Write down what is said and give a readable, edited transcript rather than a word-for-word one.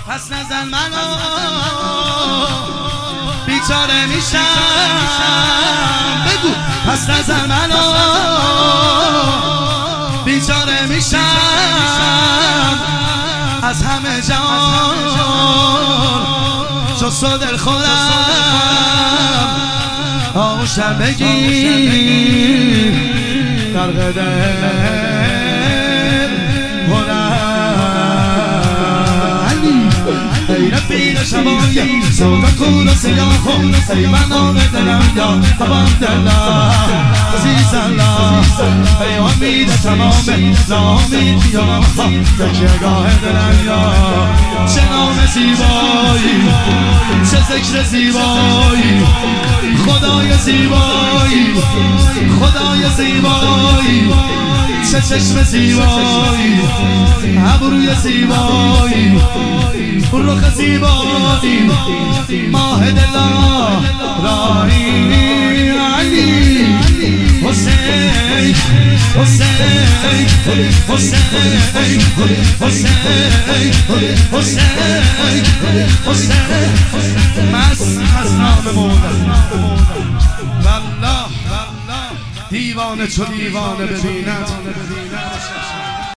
پس نزن منو بیچاره میشم. بگو پس نزن منو بیچاره میشم. از همه جهان جز تو دل خودم آغوشم بگیر غرق دل ای رفیق شبایی سودا کور و سیاه خون ای منام دلم یا حبام دلم عزیز الله ای امید تمام نامید یا تکیهگاه دلم یا چه نام زیبایی چه ذکر زیبایی خدای زیبایی خدای زیبایی چه چشم زیبایی ابروی زیبایی رخ زیبایی ماه دلا راهی علی حسین حسین حسین حسین حسین حسین مست از نام مولا والله دیوانه چو دیوانه ببیند